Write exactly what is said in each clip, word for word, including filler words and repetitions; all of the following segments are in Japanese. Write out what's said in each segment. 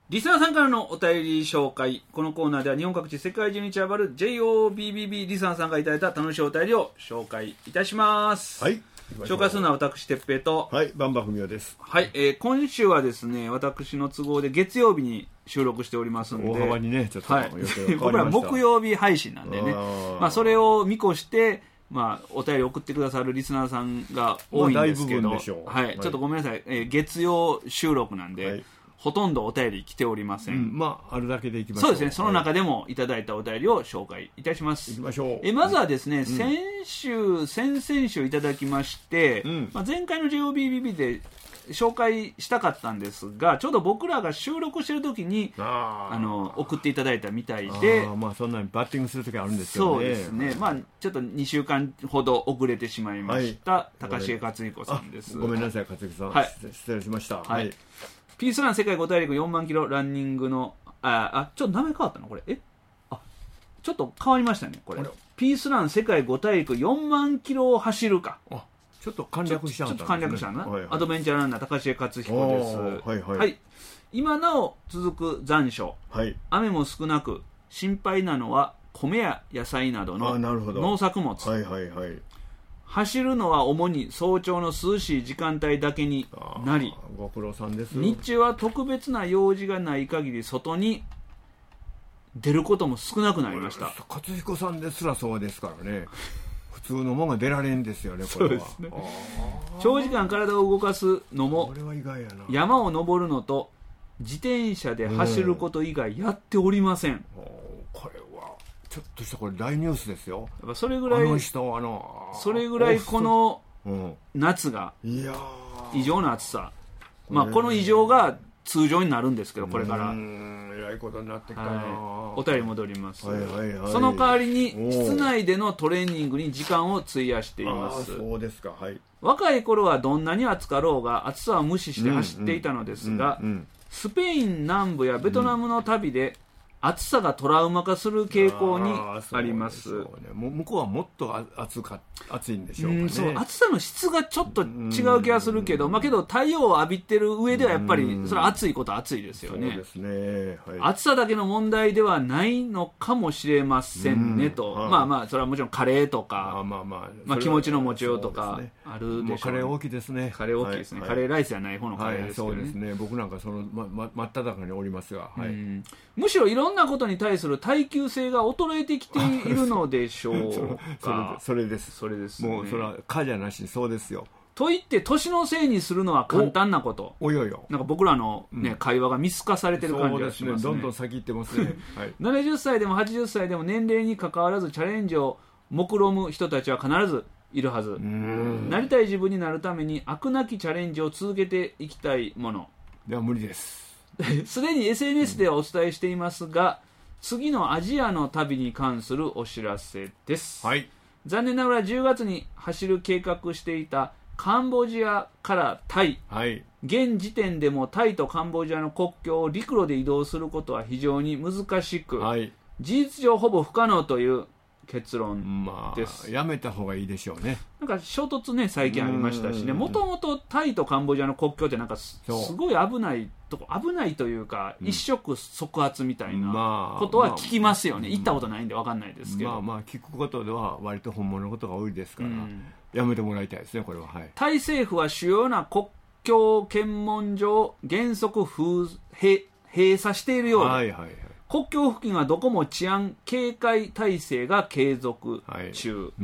リスナーさんからのお便り紹介。このコーナーでは日本各地世界中に散らばる ジェイオービービービー リスナーさんがいただいた楽しいお便りを紹介いたします。 はい。 紹介するのは私、哲平と、 はい、バンバフミオです。 はい、えー、今週はですね、私の都合で月曜日に収録しておりますので、 大幅にね、ちょっと予定が変わりました。 僕ら木曜日配信なんでね、あまあそれを見越して、まあ、お便り送ってくださるリスナーさんが多いんですけど、まあ、はい、はい、ちょっとごめんなさい、えー、月曜収録なんで、はい、ほとんどお便り来ておりません、うん、 まああるだけでいきましょう。 そうですね、その中でもいただいたお便りを紹介いたします。 いきましょう。 えまずはですね、 うん、 先週先々週いただきまして、うん、まあ、前回の ジェイオービービービー で紹介したかったんですが、ちょうど僕らが収録してる時にあの送っていただいたみたいで、 あ、まあ、そんなにバッティングする時あるんですけどね。 そうですね、まあ、ちょっとにしゅうかんほど遅れてしまいました、はい、高重克彦さんです。 ごめんなさい克彦さん、はい、失礼しました。はい、はい、 ピースラン世界ご大陸よんまんキロランニングのああちょっと名前変わったのこれ、えあちょっと変わりましたねこれ。ピースラン世界ご大陸よんまんキロを走るか、あちょっと簡略しちゃうんだ、ね、 ちょっと簡略したな、 はいはい、 アドベンチャーランナー高重克彦です。 はいはいはい、今なお続く残暑、はい、雨も少なく心配なのは米や野菜などの農作物。 はいはいはい、 走るのは主に早朝の涼しい時間帯だけになり、 ご苦労さんです。 日中は特別な用事がない限り外に出ることも少なくなりました。 克彦さんですらそうですからね普通のものが出られんですよねこれは。そうですね、 長時間体を動かすのもこれは意外やな。 山を登るのと自転車で走ること以外やっておりません。 これはちょっとしたこれ大ニュースですよ。 やっぱそれぐらいあの人あのそれぐらいこの夏が異常な暑さ、まあこの異常が通常になるんですけど、これからえらいことになってきたな、 はい、お便り戻ります、 はいはいはい、 その代わりに室内でのトレーニングに時間を費やしています。 そうですか、はい、 若い頃はどんなに暑かろうが暑さは無視して走っていたのですが、スペイン南部やベトナムの旅で暑さがトラウマ化する傾向にあります。 ね、向こうはもっと暑か暑いんでしょうかね。 うん、そう、暑さの質がちょっと違う気がするけど、まあけど太陽を浴びてる上ではやっぱりそれは暑いことは暑いですよね。 そうですね、はい、 暑さだけの問題ではないのかもしれませんねと、はい、まあまあそれはもちろんカレーとか、 あまあまあまあ、気持ちの持ちようとかあるでしょう、ね、 カレー大きいですね。 カレー大きいですね、はい、カレーライスじゃない方のカレーですけどね、 はい、そうですね。僕なんかそのまま真っ只中におりますが、はい、 うんむしろいろんなことに対する耐久性が衰えてきているのでしょうか。 それです。 それです、ね、 もうそれはかじゃなしそうですよ。 と言って年のせいにするのは簡単なこと。 およよなんか僕らの、ねうん、会話が見透かされてる感じがしますね。 そうですね、どんどん先行ってますね、はい、 ななじゅっさいでもはちじゅっさいでも年齢に関わらずチャレンジを目論む人たちは必ずいるはず。なりたい自分になるために飽くなきチャレンジを続けていきたいものでは無理です。 すでに エスエヌエス ではお伝えしていますが、次のアジアの旅に関するお知らせです、 はい、 残念ながらじゅうがつに走る計画していたカンボジアからタイ、はい、現時点でもタイとカンボジアの国境を陸路で移動することは非常に難しく、はい、事実上ほぼ不可能という結論です、 まあ、やめた方がいいでしょうね。 なんか衝突ね最近ありましたしね、もともとタイとカンボジアの国境ってなんか す, すごい危ないとこ危ないというか、うん、一触即発みたいなことは聞きますよね、まあ、行ったことないんで分かんないですけど、 まあまあ聞くことでは割と本物のことが多いですから、うん、やめてもらいたいですねこれは、はい、 タイ政府は主要な国境検問所を原則封閉鎖しているようで、はいはいはい、国境付近はどこも治安警戒体制が継続中、はいうん、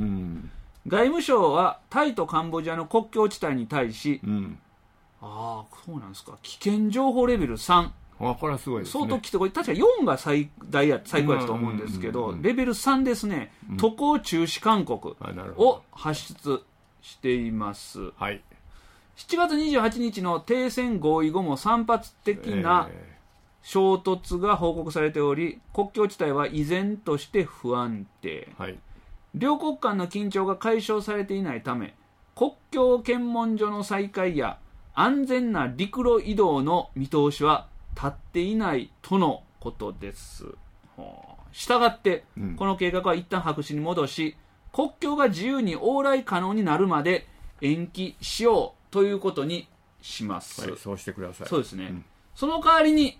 外務省はタイとカンボジアの国境地帯に対し、うん、ああそうなんですか、危険情報レベルさん、 あこれはすごいですね、 相当きて、これ確かよんが最大や最高やったと思うんですけど、うんうんうん、レベルさんですね、うん、渡航中止勧告を発出しています、はい、しちがつにじゅうはちにちの停戦合意後も散発的な、えー衝突が報告されており、国境地帯は依然として不安定、はい、両国間の緊張が解消されていないため、国境検問所の再開や安全な陸路移動の見通しは立っていないとのことです。したがって、うん、この計画は一旦白紙に戻し、国境が自由に往来可能になるまで延期しようということにします、 はい、そうしてください。 そうですね、うん、その代わりに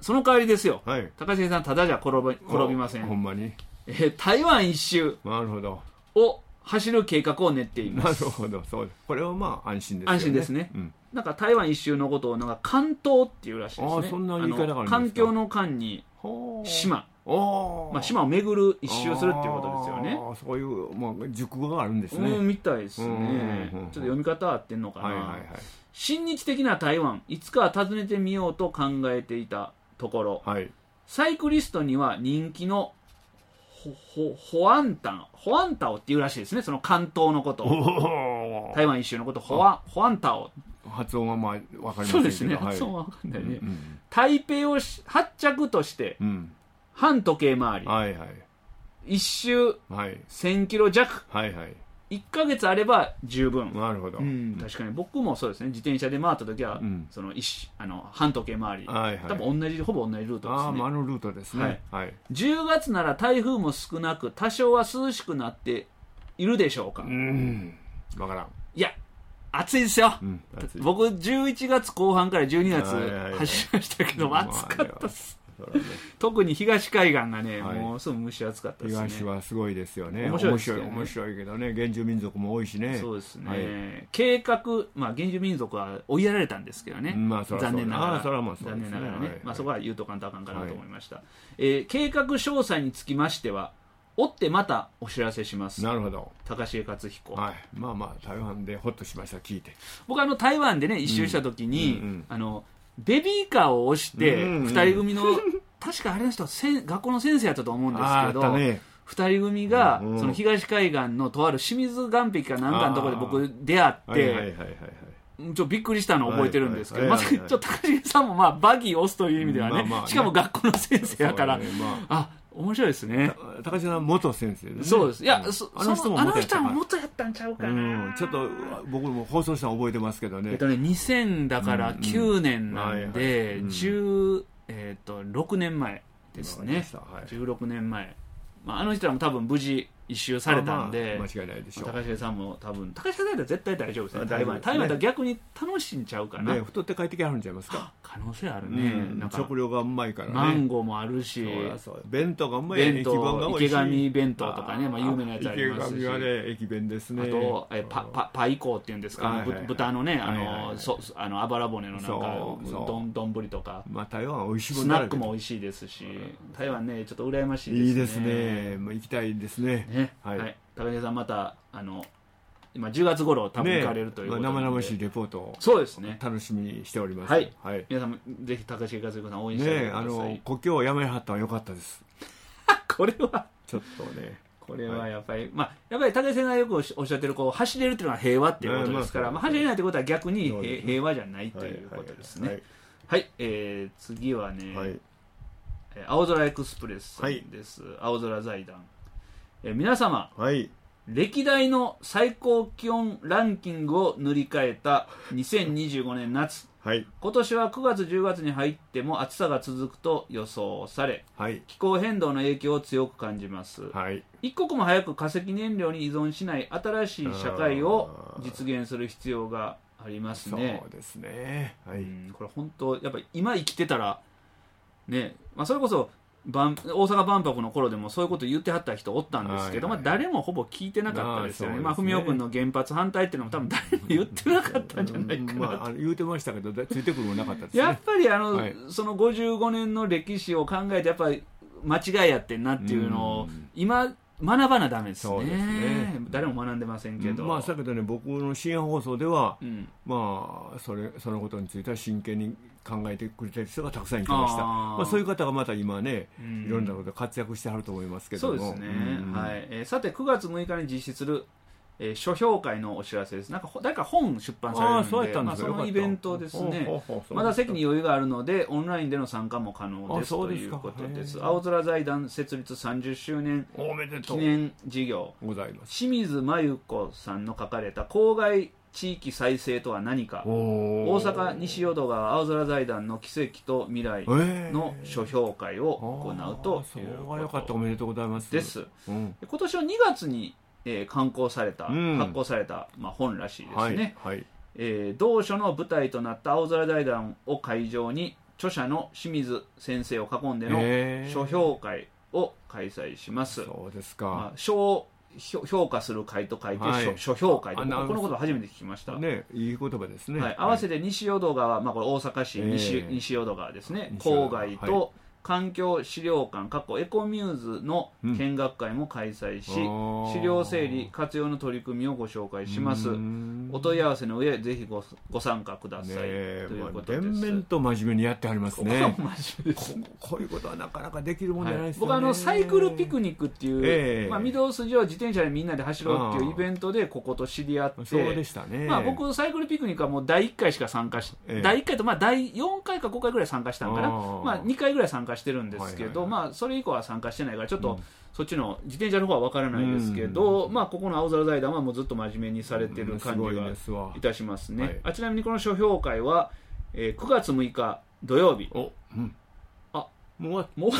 その代わりですよ、 はい、 高重さんただじゃ転び、転びません。 ほんまに、 えー、台湾一周なるほどを走る計画を練っています。 なるほど、そうです。これはまあ安心ですよね。 安心ですね、うん、なんか台湾一周のことをなんか関東っていうらしいですね。 あ、そんな言い方があるんですか。 環境の環に島、まあ、島を巡る一周するっていうことですよね。 あ、そういう、まあ、熟語があるんですね。 うん、みたいですね、うんうんうんうん、ちょっと読み方合ってんのかな、はいはいはい、親日的な台湾、いつかは訪ねてみようと考えていたところ、はい、サイクリストには人気のホ, ホアンタンホアンタオっていうらしいですね。その関東のことを、台湾一周のことをホアホアンタオ、 発音はまあ分かりませんけど、 そうですね、発音は分かんないね、うんうん、台北を発着として、うん、半時計回り、はいはい、一周、はい、せんキロ弱、はいはい、いっかげつあれば十分。 なるほど、 うん、確かに僕もそうですね、自転車で回った時は、うん、その一あの半時計回り、はいはい、多分同じほぼ同じルートですね。 ああ、あのルートですね、はいはい、 じゅうがつなら台風も少なく多少は涼しくなっているでしょうか。 うん、分からん。 いや暑いですよ、うん、暑い。僕じゅういちがつこう半からじゅうにがつ走りましたけど、はいはいはい、暑かったっす、まあね、特に東海岸がね、はい、もうすぐ蒸し暑かったですね。 東はすごいですよね。 面白いですよね。 面白いけどね、原住民族も多いしね。 そうですね、 はい、 計画、まあ、原住民族は追いやられたんですけどね、 まあ、そ残念ながら、 あそれはまあそうですね、 残念ながらね、 はいはい、 まあ、そこは言うとかんとあかんかなと思いました、はい、えー、計画詳細につきましては追ってまたお知らせします。 なるほど。 高重克彦、はい、 まあまあ台湾でホッとしました、聞いて。 僕あの台湾でね一周した時に、うんうんうん、あのベビーカーを押してふたり組の、うんうん、確かあれの人せ学校の先生やったと思うんですけど、ね、ふたり組が、うんうん、その東海岸のとある清水岸壁かなんかのところで僕出会って、はいはいはいはい、ちょっとびっくりしたのを覚えてるんですけど、まさにちょっと高重さんもまあバギーを押すという意味ではね、まあまあね、しかも学校の先生やから、ね、まあ、あ、面白いですね。 高重さん元先生でね。 そうです。いや、 うん、 そあの人も元やったあの人は元やったんちゃうかな、うん、ちょっと僕も放送したの覚えてますけどね。 えっとねにせんだからきゅうねんなんでじゅう、えっとろくねんまえですね、はい、じゅうろくねんまえ、まあ、あの人らも多分無事一周されたんで、 まあ、間違いないでしょう。 高重さんも多分高重さんだったら絶対大丈夫ですね。台湾台湾だったら逆に楽しんちゃうかな、 ね、太って帰ってきはるんちゃいますか。 可能性あるね、 うん、なんか食料がうまいからね。 マンゴーもあるし、 そうそう、弁当がうまい、 弁当池上弁当とかね、まあ、有名なやつありますし、 池上はね駅弁ですね。 あとえパパパイコーっていうんですか、はいはいはい、豚のね、あの、はいはいはい、そあのあばら骨のなんかどんどんぶりとか、 まあ、台湾は美味しいもんだらけ、スナックも美味しいですし、台湾ねちょっと羨ましいですね。 いいですね、もう行きたいですね。 ね、はい、はい、高重さんまたあの今じゅうがつ頃多分行かれるということで、ね、 まあ、生々しいレポートをそうですね楽しみにしております。 はい、はい、皆さんもぜひ高重克彦さん応援してください。ね、 あの故郷をやめはったのは良かったですこれはちょっとね、 これはやっぱり、はい、まあ、やっぱり高重さんがよくおっしゃってるこう走れるっていうのは平和っていうことですから、まあまあ、走れないってことは逆に、ね、平和じゃないということですね。はい、はいはい、えー、次はね、はい、青空エクスプレスさんです、はい、青空財団、えー、皆様、はい、歴代の最高気温ランキングを塗り替えたにせんにじゅうごねん夏、はい、今年はくがつじゅうがつに入っても暑さが続くと予想され、はい、気候変動の影響を強く感じます、はい、一刻も早く化石燃料に依存しない新しい社会を実現する必要がありますね。 そうですね、はい、うん、 これ本当やっぱり今生きてたらね、まあ、それこそ大阪万博の頃でもそういうこと言ってはった人おったんですけど、はいはい、まあ、誰もほぼ聞いてなかったですよね。まあ、文雄君の原発反対っていうのも多分誰も言ってなかったんじゃないかな、うん、まあ、 あの言うてましたけどついてくるもなかったですね。 やっぱりあの、はい、そのごじゅうごねんの歴史を考えてやっぱり間違いやってんなっていうのを今学ばなダメですね。そうですね、誰も学んでませんけど、 うん、まあ、だけどね、僕の深夜放送では、うん、まあ、それそのことについては真剣に考えてくれてる人がたくさんいてました。あ、まあ、そういう方がまた今ね、うん、いろんなことで活躍してはると思いますけども。 そうですね、うん、はい、えー、さてくがつむいかに実施する、えー、書評会のお知らせです。なんか誰か本出版されるので、 あ、そうやったんですか。 まあ、そのイベントですね。まだ席に余裕があるのでオンラインでの参加も可能ですということです。青空財団設立さんじゅっしゅうねん記念事業、 ございます。 清水真由子さんの書かれた郊外地域再生とは何か、大阪西淀川青空財団の奇跡と未来の書評会を行うということよかった。おめでとうございますです、うん、今年はにがつに、えー、刊行された、うん、発行された、まあ、本らしいですね、はいはい、えー、同書の舞台となった青空財団を会場に著者の清水先生を囲んでの書評会を開催します。 そうですか。 まあ、書を評価する会と書いて、はい、書評会と、この言葉初めて聞きました。 ね、いい言葉ですね。 はい、合わせて西淀川、まあ、これ大阪市西、えー、西淀川ですね、郊外と、はい、環境資料館過去エコミューズの見学会も開催し、うん、資料整理活用の取り組みをご紹介します。お問い合わせの上ぜひ ご, ご参加ください、ね、ということです。 連綿と真面目にやってありますね。 こ, 真面目です、ね、 こ, こういうことはなかなかできるもんじゃないですよね、 はい、僕はあのサイクルピクニックっていう、えーまあ、御堂筋を自転車でみんなで走ろうっていうイベントでここと知り合って、 そうでしたね。 まあ、僕サイクルピクニックはもうだいいっかいしか参加し、えー、だいいっかいとまあだいよんかいかごかいぐらい参加したんかな、まあ、にかいぐらい参加してるんですけど、はいはいはい、まあ、それ以降は参加してないからちょっと、うん、そっちの自転車の方は分からないですけど、うん、まあ、ここの青空財団はもうずっと真面目にされてる感じがいたしますね、うん、すはい、あちなみにこの書評会は、えー、くがつむいか土曜日、お、うん、あもう終わった、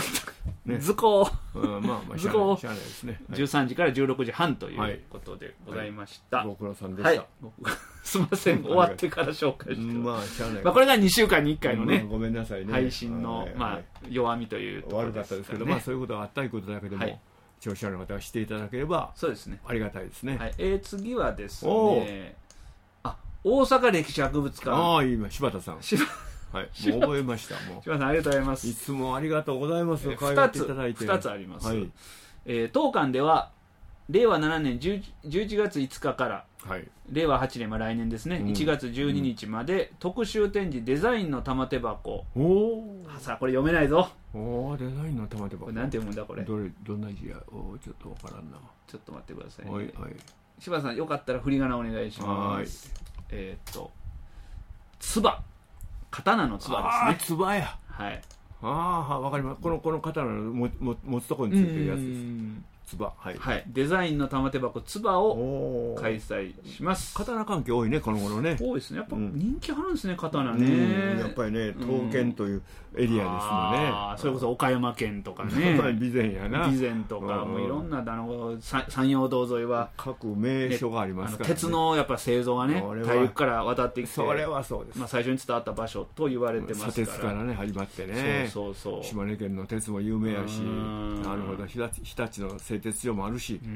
ね、図工、 うん、まあまあ図工しゃあないですね、はい、 じゅうさんじからじゅうろくじはんということでございました、 はいはい、ご苦労さんでした、はい、 すみません終わってから紹介して、 まあしゃあない、 まあ、これがにしゅうかんにいっかいのね、 うん、ごめんなさいね、 配信の、はい、まあ、弱みというところ悪かったですけど、まあ、そういうことがあったいことだけでも、はい、聴取者の方がしていただければそうですね、 ありがたいですね、 はい、えー、次はですね、あ、大阪歴史博物館、 ああ、今柴田さん、柴はい、もう覚えました。もう柴田さんありがとうございます。 いつもありがとうございます。 ふたつ、ふたつあります、はい、えー、当館ではれいわななねんじゅういちがついつかから、はい、れいわはちねん、まあ、来年ですね、うん、いちがつじゅうににちまで、うん、特集展示デザインの玉手箱、おさあこれ読めないぞ、 おデザインの玉手箱、 これなんて読むんだこれ、 どれどんな字や、おちょっとわからんな、 ちょっと待ってくださいね、 はいはい、 柴田さんよかったら振り仮名お願いします。えー、っとつば、刀のつばですね。 あ、つばや。 はい。 ああ、わかります。このこの刀のもも持つところについてるやつです。つば、はい、 はい。デザインの玉手箱つばを開催します。 刀関係多いね、この頃ね。 多いですね。やっぱ人気あるんですね、刀ね。 やっぱりね、刀剣というエリアですのね。ああ、それこそ岡山県とかね。 備前やな。 備前とか、もういろんなあの山陽道沿いは各名所がありますからね。 鉄のやっぱ製造がね、大陸から渡ってきて、 それはそうです。 まあ最初に伝わった場所と言われてますから。 砂鉄からね始まってね。 そうそうそう。 島根県の鉄も有名やし、なるほど、日立日立の製鉄所もあるし。うん、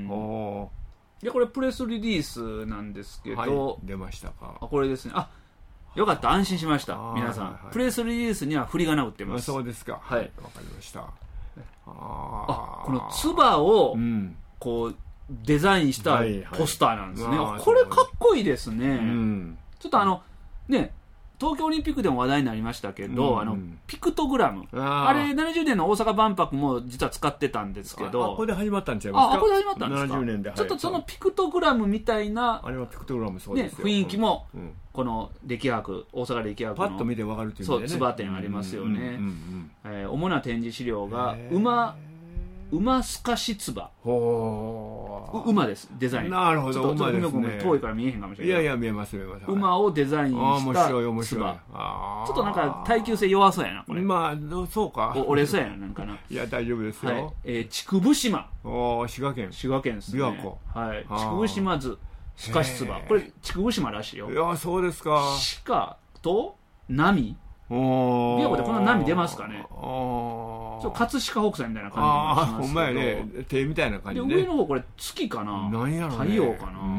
でこれプレスリリースなんですけど、はい、 出ましたか。 あ、これですね。あ、よかった、安心しました。皆さん、はいはい、プレスリリースには振り仮名打ってます。 あ、そうですか。 はい、 わかりました。ああ、このつばを、うん、こうデザインしたポスターなんですね、はいはい、これかっこいいですね、うん、ちょっとあのね、東京オリンピックでも話題になりましたけど、うん、あのピクトグラム、 あ, あれななじゅうねんの大阪万博も実は使ってたんですけど、 あ、ここで始まったんちゃいますか。 あ、ここで始まったんですか。 ななじゅうねんで、はい、 ちょっとそのピクトグラムみたいな、 あれはピクトグラム、そうですよ、 ね、雰囲気も、うん、この歴博、大阪歴博のパッと見て分かるという意味でね、 そう、つば展ありますよね。主な展示資料が馬馬すかしつば、馬です、デザイン。 なるほど、 ちょっと馬ですね。遠いから見えへんかもしれない。 いやいや、見えます見えます。 馬をデザインしたつば。 面白い面白い。ちょっとなんか耐久性弱そうやなこれ。 まあそうか。 折れそうやな、なんかな。 いや大丈夫ですよ。はい、 えー、筑部島。 お、滋賀県。 滋賀県ですね。 琵琶湖。 はい。筑部島図すかしつば。これ筑部島らしいよ。 いや、そうですか。 鹿と波。琵琶湖でこんな波出ますかね。ちょ葛飾北斎みたいな感じがしますけど。ああ、 ほんまやね。手みたいな感じね。 で上の方これ月かな。 何やろね。 太陽かな。 うん。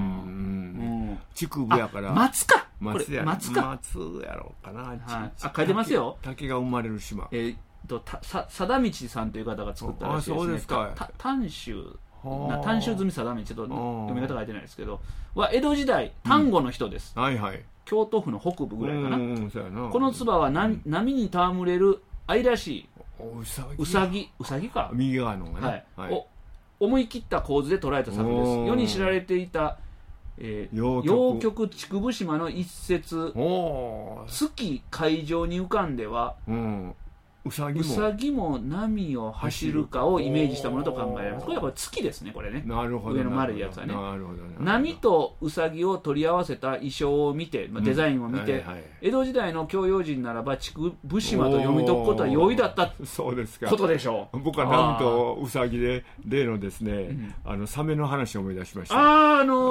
筑部やから。 松か。 松や。 松か。 松やろうかな。 あ、書いてますよ。 滝が生まれる島。 えっとさ貞道さんという方が作ったらしいですね。あ、そうですか。短州。短州済み貞道、ちょっと読み方書いてないですけど、は江戸時代丹後の人です。 はいはい。 京都府の北部ぐらいかな。このつばは波に戯れる愛らしい。うさぎ、うさぎか。 右側のね。 はい。お思い切った構図で捉えた作です。世に知られていた、えー、陽極筑部島の一節、月海上に浮かんでは、うん、うさぎも、うさぎも波を走るかをイメージしたものと考えられます。これはこれ月ですね、これね。 なるほど。 上の丸いやつはね。 なるほど。 波とうさぎを取り合わせた衣装を見て、まあ、デザインを見て、うん、はいはい、江戸時代の教養人ならば筑部島と読み解くことは容易だったことでしょう。 僕は波とうさぎで例のですね、うん、あのサメの話を思い出しました。 ああ、あのー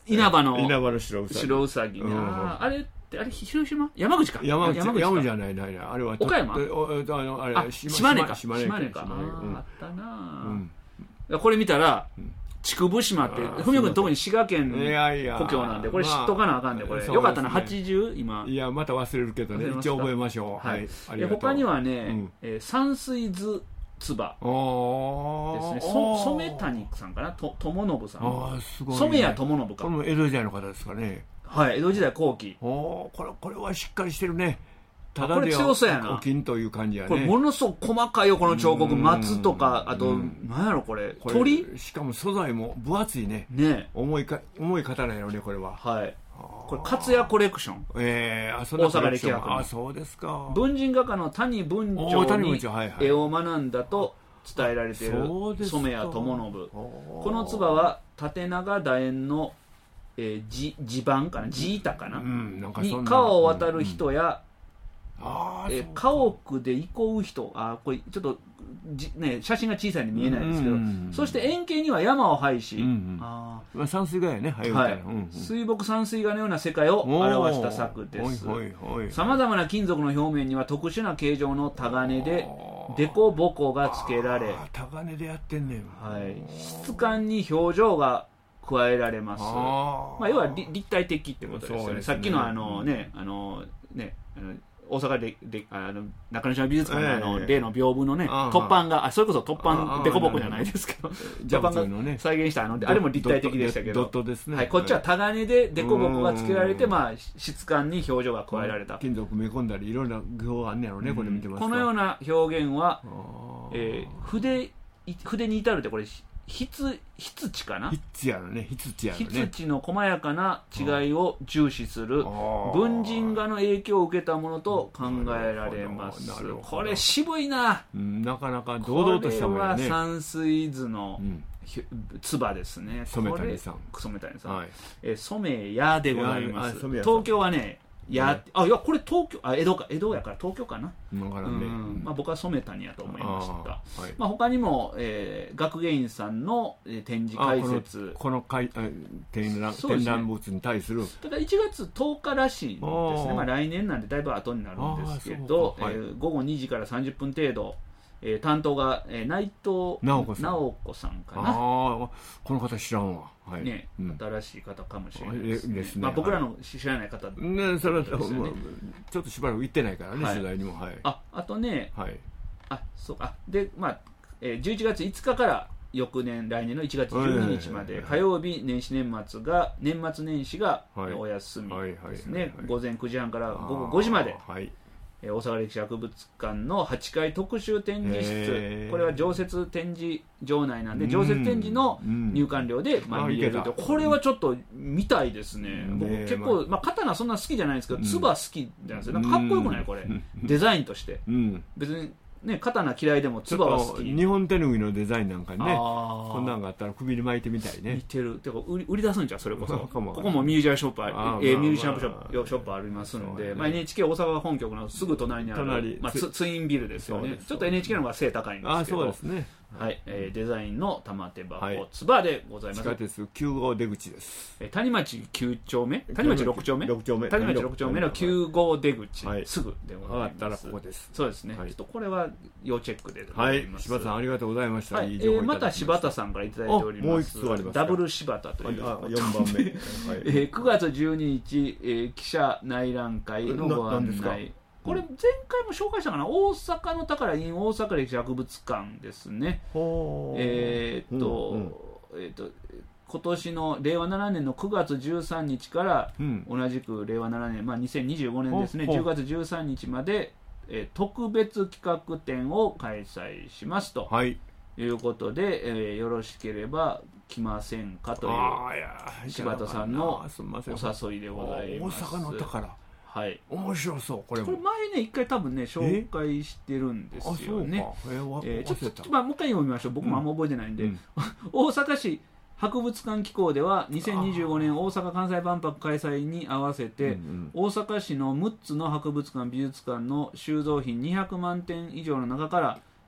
稲葉の稲葉の白うさぎ白うさぎね、うん、あれってあれ広島山口か山口山口か山口じゃないないあれは岡山あのあれあ島根か島根島根か、 島根あ、うん、あったな、 うん、 これ見たら、うん、筑部島って文雄君特に滋賀県故郷なんでこれ知っとかなあかんでこれ、まあ、よかったな、ね、はちじゅう今いやまた忘れるけどね一応覚えましょう、はい、 はい、他にはね、うんえー、山水図つばですね。そ染谷さんかな、と友信さん。 あすごい、ね、 染谷友信か。 これも江戸時代の方ですかね。 はい、江戸時代後期。 おこれこれはしっかりしてるね。ただこれ強そうやな。 お金という感じやね。 これものすごく細かいよこの彫刻。松とかあと何やろこれ。鳥？ しかも素材も分厚いね。 ね。 重いか重い刀やろねこれは。 はい。これ勝谷コレクション、 えー、あそんな大阪歴学のあそうですか。 文人画家の谷文晁に絵を学んだと伝えられている染谷友信。この唾は縦長楕円の、えー、地地盤かな地板かな、うん、なんかに川を渡る人や、うんうん、えー、家屋で憩う人、あこれちょっとじ、ね、写真が小さいに見えないですけど、うんうんうん、そして円形には山を配し、うんうん、あまあ、山水画やね、はいはい、うんうん、水墨山水画のような世界を表した作です。さまざまな金属の表面には特殊な形状のタガネでデコボコがつけられ、 タガネでやってんねん、 はい、質感に表情が加えられます。あ、まあ、要は立体的ってことですよ ね, ねさっきのあのね、あのねあの大阪でであの中之島美術館の、あの例の屏風のね突版があそれこそ突版デコボコじゃないですけど突版が再現したあのあれも立体的でしたけどドットですね、 はい、こっちはタガネでデコボコがつけられて、まあ、質感に表情が加えられた。 金属埋め込んだりいろんな技法あんねやろね、これ見てますと。 このような表現は、えー、筆筆に至るってこれ筆筆かな筆やろね筆やろね筆の細やかな違いを重視する文人画の影響を受けたものと考えられます。これ渋いな、 うん、なかなか堂々としたものね。 これは山水図の唾ですね。 染谷さん染谷さん、 はい、 え染谷でございます。東京はねや、うん、あいやこれ東京あ江戸か江戸やから東京かな、 分からんね、 うんまあ、僕は染谷やと思いました。 はい、 まあ、他にも、えー、学芸員さんの、えー、展示解説このこの展覧、ね、展覧物に対するただいちがつとおからしいんですね。まあ、来年なんでだいぶ後になるんですけど、はい、えー、午後にじからさんじゅっぷん程度、えー、担当が、えー、内藤直子さん、直子さんかな。あこの方知らんわ、はいね、うん、新しい方かもしれないです ね, ですね、 まあ、僕らの知らない方ですよね、 ね、それはちょっとしばらく行ってないからね、はい、取材にも、はい、 あ, あとね、 はい、 あそうかで、まあえー、じゅういちがついつかから翌年来年のいちがつじゅうににちまで火曜日年始年末が年末年始がお休みですね。午前くじはんから午後ごじまで、はい、大阪歴史博物館のはちかい特集展示室、これは常設展示場内なんで常設展示の入館料でまあ見れると。これはちょっと見たいですね。僕結構、まあ、刀そんな好きじゃないんですけどつば好きなんですよ。なんかかっこよくないこれデザインとして別にね、刀嫌いでもつばは好き。 日本手ぬぐいのデザインなんかにねこんなんがあったら首に巻いてみたいね。 似てるてか売り売り出すんじゃんそれこそここもミュージアムショップある、えー、ミュージアムショップ、ショップありますんで、ね、まあ、エヌエイチケー 大阪本局のすぐ隣にある、まあ、ツ, ツインビルですよね。ちょっと エヌエイチケー の方が背高いんですけど、 あそうですね、 はい、えー、デザインの玉手箱、はい、つばでございます。 地下鉄きゅう号出口です。 えー、谷町きゅう丁目谷町ろく丁目ろく丁目谷町ろく丁目のきゅう号出口、 はい、 すぐでございます。 上がったらここです。 そうですね、はい、ちょっとこれは要チェックでございます。 はい、柴田さんありがとうございました。 はい、いい情報いただきました。えー、また柴田さんからいただいております。 もう一つあります。 ダブル柴田という、 あよんばんめ、はい、 えー、くがつじゅうににち、えー、記者内覧会のご案内。これ前回も紹介したかな、大阪の宝 in 大阪歴史博物館ですね。えー、っと、うんうん、えー、っと今年のれいわななねんのくがつじゅうさんにちから、うん、同じくれいわななねん、まあ、にせんにじゅうごねんですね、じゅうがつじゅうさんにちまで、えー、特別企画展を開催しますと、はい、いうことで、えー、よろしければ来ませんかという柴田さんのお誘いでございます。 大阪の宝、 はい、 面白そう。これもこれ前ね一回多分ね紹介してるんですよね。 あそうか、えーえー、ちょっと、まあ、もう一回読みましょう。僕もあんま覚えてないんで、うん、大阪市博物館機構ではにせんにじゅうごねん大阪・関西万博開催に合わせて、うんうん、大阪市のむっつの博物館美術館の収蔵品にひゃくまんてん以上の中から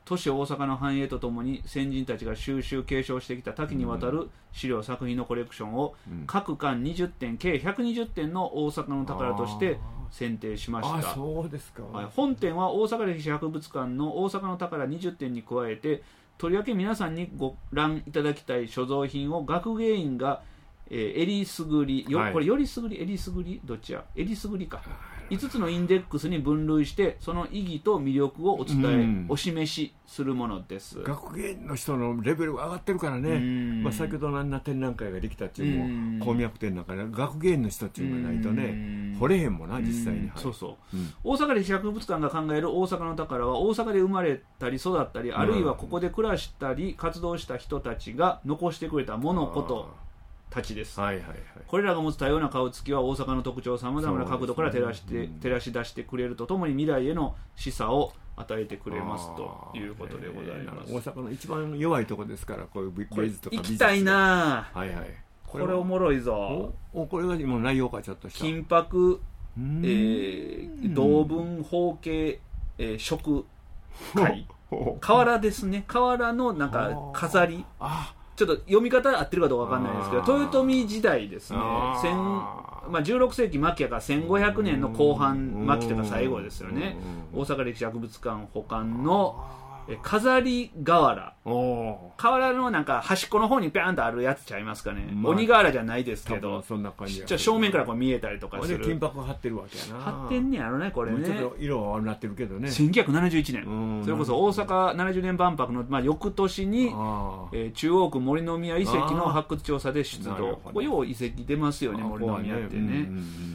都市大阪の繁栄とともに先人たちが収集継承してきた多岐にわたる資料作品のコレクションを各巻にじゅってん計ひゃくにじゅってんの大阪の宝として選定しました。 あ、そうですか。 はい、本展は大阪歴史博物館の大阪の宝にじゅってんに加えて、とりわけ皆さんにご覧いただきたい所蔵品を学芸員が、えー、えりすぐりよ、はい、これよりすぐりえりすぐりどっちやえりすぐりかいつつのインデックスに分類してその意義と魅力をお伝え、うん、お示しするものです。 学芸の人のレベルが上がってるからね、まあ、先ほどのあんな展覧会ができたっていうのも鉱脈展なんかで学芸の人っていうのがないとね掘れへんもんな実際に、はい、 そうそう、うん、大阪歴史博物館が考える大阪の宝は大阪で生まれたり育ったりあるいはここで暮らしたり活動した人たちが残してくれたものことたちです、はいはいはい、これらが持つ多様な顔つきは大阪の特徴をさまざまな角度から照らして、うん、照らし出してくれるとともに未来への示唆を与えてくれますということでございます。 大阪の一番弱いところですからこういう芸術とか美術行きたいな、 はいはい、 これおもろいぞ。 おこれが今内容かちょっとした金箔、えー、銅文法形、えー、食会瓦ですね。瓦のなんか飾り、あちょっと読み方合ってるかどうかわかんないですけど豊臣時代ですね。まあ、じゅうろくせいき末期やからせんごひゃくねんの後半末期とか最後ですよね。大阪歴史博物館保管の飾り瓦、瓦のなんか端っこの方にピャンとあるやつちゃいますかね、まあ、鬼瓦じゃないですけどそんな感じちょ正面からこう見えたりとかする。 金箔貼ってるわけやな。 貼ってんねやろねこれね。 ちょっと色はなってるけどね。 せんきゅうひゃくななじゅういちねんそれこそ大阪ななじゅうねん万博の、まあ、翌年に、えー、中央区森の宮遺跡の発掘調査で出土。ここよう遺跡出ますよね森の宮ってね、うんうん、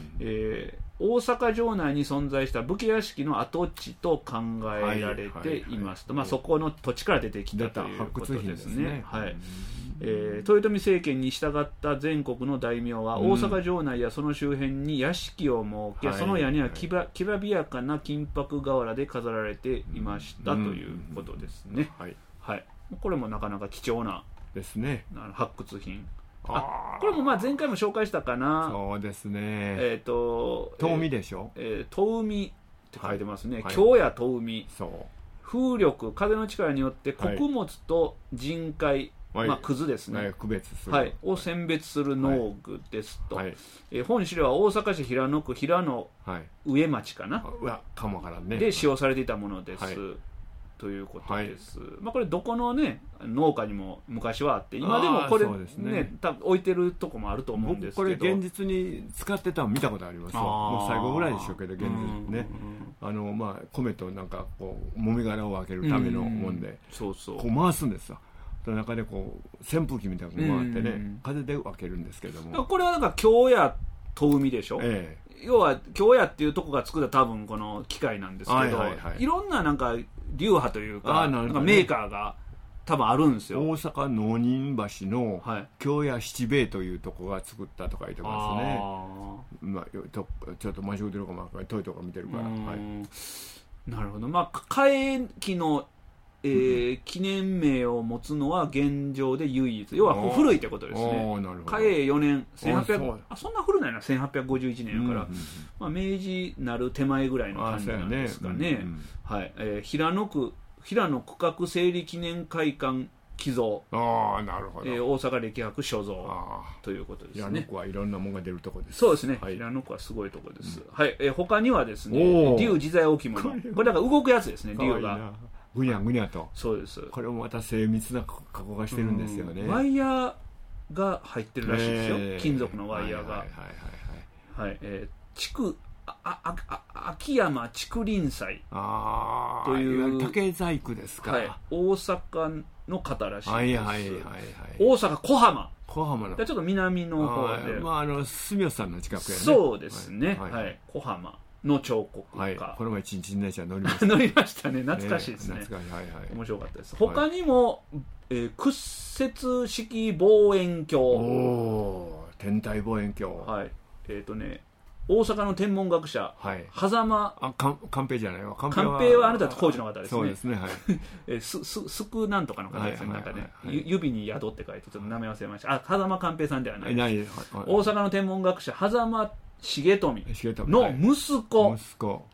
えー大阪城内に存在した武家屋敷の跡地と考えられていますと、まあ、そこの土地から出てきたということですね。はい、えー、豊臣政権に従った全国の大名は大阪城内やその周辺に屋敷を設け、うん、その屋根はきばきらびやかな金箔瓦で飾られていましたということですね、うんはいはい、これもなかなか貴重なですね発掘品。あこれもまあ前回も紹介したかな。 そうですね。 えっ、ー、と遠海でしょ、 えー、遠海って書いてますね、はい、京や遠海。 そう風力風の力によって穀物と人海、はいまあ、くずですね、 はい、区別する、 はい、を選別する農具ですと、はいえー、本資料は大阪市平野区平野上町かな、はい、 うわかもからねで使用されていたものです、はいということです、はいまあ、これどこの、ね、農家にも昔はあって今でもこれ、ねね、多分置いてるとこもあると思うんですけどこれ現実に使ってたの見たことありますよ。もう最後ぐらいでしょうけど現実ねあの、まあ、米となんかこうもみ殻を分けるためのもんでそうそうこう回すんですよ。中でこう扇風機みたいなのが回ってね風で分けるんですけどもこれはなんか京やと海でしょ、ええ、要は京やっていうとこが作った多分この機械なんですけど、はいはいはい、いろんななんか流派というか、なんかメーカーが多分あるんですよ。 大阪農人橋の京屋七兵衛というとこが作ったと書いてますね。まあ、ちょっと間違ってるかも遠いとこ見てるから、はい、 なるほど。まあ嘉永期の、えーうん、記念名を持つのは現状で唯一、要は古いってことですね。嘉永よねんせんはっぴゃくあそんな古ないなせんはっぴゃくごじゅういちねんやから、うんうんうんまあ、明治なる手前ぐらいの感じなんですかね。ねうんうんはいえー、平野区平野区画整理記念会館寄贈あなるほど、 えー、大阪歴博所蔵ということですね。 平野区はいろんなものが出るところです。 そうですね、はい、平野区はすごいところです、うんはいえー、他にはですね竜自在置物これだから動くやつですね竜がぐにゃぐにゃとそうです。 これもまた精密な加工がしてるんですよね。 ワイヤーが入ってるらしいですよ、えー、金属のワイヤーがはいはいはいはい、はいえー、竹あああ秋山竹林祭という竹細工ですか、 はい、大阪の方らしいです、 はいはいはいはい、 大阪小浜小浜のちょっと南の方であ、まあ、あの住吉さんの近くやね。 そうですね、はいはいはい、小浜の彫刻家、はい、 この前一日電車乗りました乗りましたね。懐かしいですね、ね懐かしい、はいはい、面白かったです。他にも、はいえー、屈折式望遠鏡お天体望遠鏡はいえっ、ー、とね大阪の天文学者、はい、狭間あか寛平じゃないわ寛平は、はあなた工事の方ですね。 そうですね、はいえー、すすすくなんとかの方ですね、はいはいはいはい、なんかね指に宿って書いてちょっと名前忘れました。あ狭間寛平さんではないです、はいはい、大阪の天文学者狭間重富の息子息子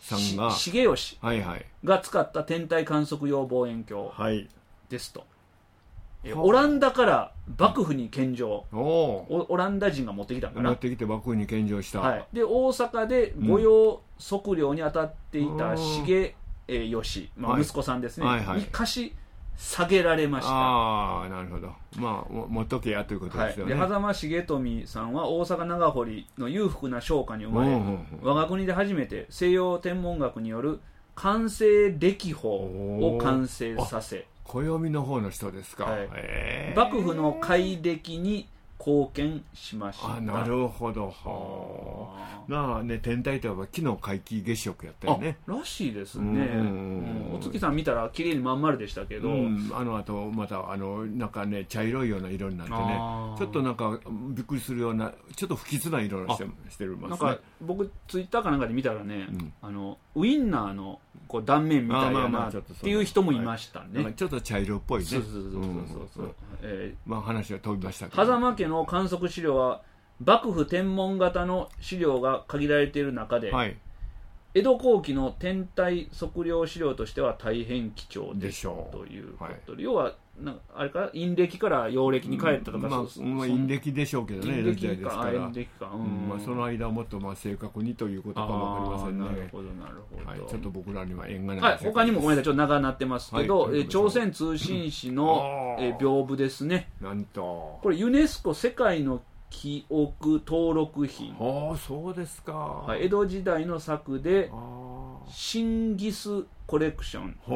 さんが重吉が使った天体観測用望遠鏡ですと、はい、オランダから幕府に献上、うん、オ, オランダ人が持ってきたのかな、 持ってきて幕府に献上した、 はい、で大阪で御用測量に当たっていた重吉、まあ、息子さんですね、はいはいはい、に貸し下げられました。 ああ、なるほど。まあ持っとけやということですよね。 はい、で狭間重富さんは大阪長堀の裕福な商家に生まれ、うんうんうん、我が国で初めて西洋天文学による完成暦法を完成させ、 暦の方の人ですか、はい、 幕府の改暦に貢献しました。 あ、なるほど。はまあね、天体といえば昨日皆既月食やったよね。 らしいですね、うんうんうん、お月さん見たら綺麗にまん丸でしたけど、うん、 あのあとまたあのなんかね茶色いような色になってね、ちょっとなんかびっくりするようなちょっと不吉な色をしてしてるますね。なんか僕ツイッターかなんかで見たらね、うん、あのウインナーのこう断面みたいななっていう人もいましたね。 はい、ちょっと茶色っぽいね。 そうそうそうそうそう、 えー、まあ話は飛びましたけど、 狭間家の観測資料は幕府天文型の資料が限られている中で、はい、江戸後期の天体測量資料としては大変貴重でしょうということで、はい、要はなんかあれか陰暦から陽暦に帰ったとか、うん、 まあ、まあ、陰暦でしょうけどね、 陰暦か陰暦か、うんうん、まあ、その間もっとまあ正確にということかも分かりませんね。 なるほどなるほど、 はい、ちょっと僕らには縁がない、 はい、他にもごめんなさいちょっと長くなってますけど、はい、え朝鮮通信使の、え屏風ですね。 なんとこれユネスコ世界の記憶登録品。 ああ、そうですか、 はい、江戸時代の作でシンギスコレクションという、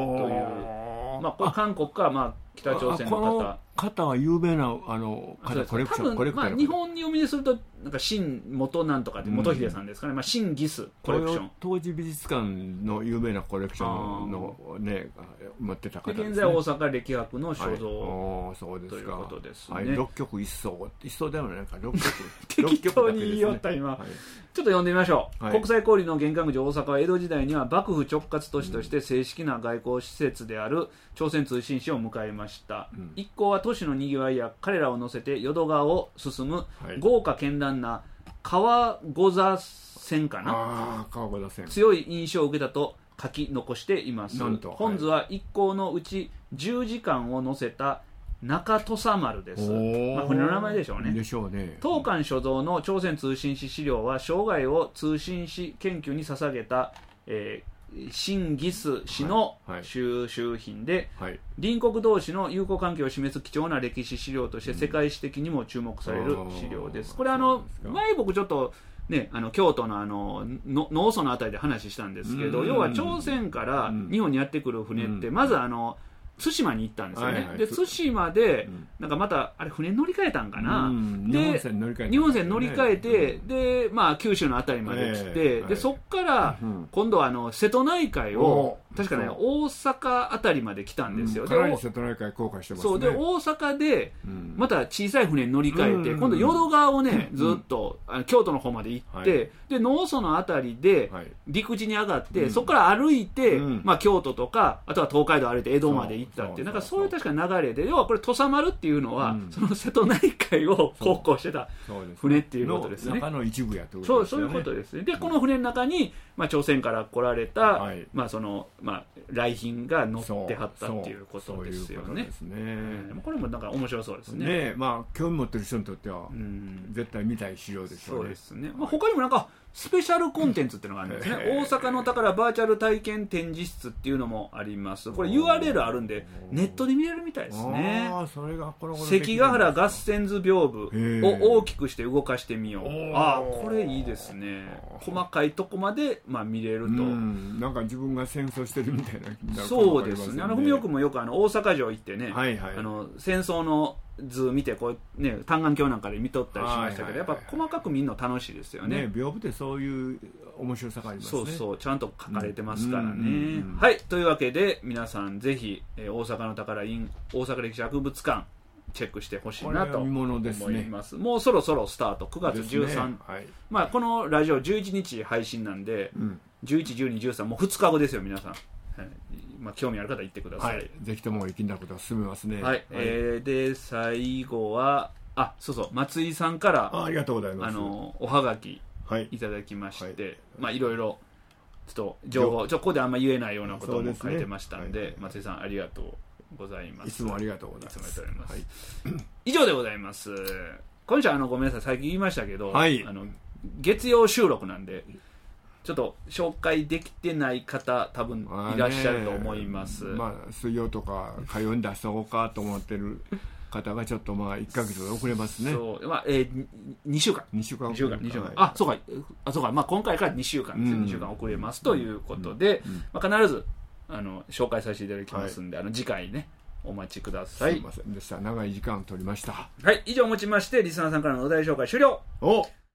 まあ、これ韓国か、まあ、北朝鮮の方方は有名なあの方コレクション、 多分、まあ、日本に読みでするとなんか新元なんとかで元秀さんですかね、うん、まあ、新ギスコレクション、 当時美術館の有名なコレクションのね持ってた方ですね。 現在大阪歴博の所蔵、 はい、そうですか、 ということですね。 はい、ろっきょく一層一層ではないかろっきょく適当に言いよった今、はい、ちょっと読んでみましょう、はい、国際交流の玄関口大阪は江戸時代には幕府直轄都市として正式な外交施設である朝鮮通信使を迎えました、うん、一行は都市のにぎわいや彼らを乗せて淀川を進む豪華絢爛な川御座線かな、 あ川御座線、 強い印象を受けたと書き残しています。本図は一行のうちじゅうじかんを乗せた中土佐丸です、まあ、船の名前でしょうね。 でしょうね。 当館所蔵の朝鮮通信使資料は生涯を通信使研究に捧げた、えーシンギス氏の収集品で、はいはい、隣国同士の友好関係を示す貴重な歴史資料として世界史的にも注目される資料です。これあの前僕ちょっとね、あの京都のあのの農村のあたりで話したんですけど、要は朝鮮から日本にやってくる船ってまずあの対馬に行ったんですよね、はいはい、で対馬でなんかまたあれ船乗り換えたんかな、うん、 で日本船乗り換えて、 日本船乗り換えて、うん、で、まあ、九州のあたりまで来て、えー、でそっから今度はあの瀬戸内海を確かね大阪あたりまで来たんですよ、 うん、かなり瀬戸内海航海してますね。 そうで大阪でまた小さい船に乗り換えて、うん、今度淀川をねずっとあの京都の方まで行って、はい、で農村のあたりで陸地に上がって、はい、そこから歩いて、うんまあ、京都とかあとは東海道歩いて江戸まで行ってっていうなんかそういう確か流れで、要はこれ土佐丸っていうのは、うん、その瀬戸内海を航行してた船っていうことですね。 中の一部やということですね。そう、そういうことですね。でこの船の中に、まあ、朝鮮から来られた、はい、まあそのまあ、来賓が乗ってはったっていうことですよね。これもなんか面白そうですね。 ね、まあ興味持ってる人にとっては、うん、絶対見たい資料でしょうね。 そうですね。まあ、他にもなんかスペシャルコンテンツっていうのがあるんですね。大阪の宝バーチャル体験展示室っていうのもあります。これ ユーアールエル あるんでネットで見れるみたいですね。 あそれがこの関ヶ原合戦図屏風を大きくして動かしてみよう。ああこれいいですね。細かいとこまで、まあ、見れると、うん、 なんか自分が戦争してるみたいな。 そうですね。あの文雄君もよくあの大阪城行ってね、はいはい、あの戦争の図見てこう、ね、単眼鏡なんかで見とったりしましたけど、やっぱ細かく見るの楽しいですよね。 ね、屏風ってそういう面白さがありますね。 そうそうちゃんと書かれてますからね、うんうんうん、はいというわけで皆さんぜひ、えー、大阪の宝 in 大阪歴史博物館チェックしてほしいなと思います。ね、もうそろそろスタートくがつじゅうさん、ねはいまあ、このラジオじゅういちにち配信なんで、うん、じゅういち、じゅうに、じゅうさんもうふつかごですよ皆さん、はいまあ、興味ある方行ってください、はい、 ぜひとも粋なことが進めますね。 はい、はい、えー、で最後はあそうそう松井さんからあ, ありがとうございます。 あのおはがきいただきまして、はいはいまあ、いろいろちょっと情報ちょここであんま言えないようなことも書いてましたんで、ねはい、松井さんありがとうございます。 いつもありがとうございます。 いつもありがとうございます、はい、以上でございます。今週あのごめんなさい最近言いましたけど、はい、あの月曜収録なんでちょっと紹介できてない方多分いらっしゃると思います。 まあ、水曜とか火曜に出しとこうかと思ってる方がちょっとまあいっかげつ遅れますね。 そう、まあえー、にしゅうかんにしゅうかんにしゅうかんにしゅうかん、はい、あそうかあそうか、まあ、今回からにしゅうかんです、うん、にしゅうかん遅れますということで、うんうんまあ、必ずあの紹介させていただきますんで、はい、あの次回ねお待ちください。 すいませんでした、長い時間取りました。 はい、以上をもちましてリスナーさんからのお題紹介終了。 お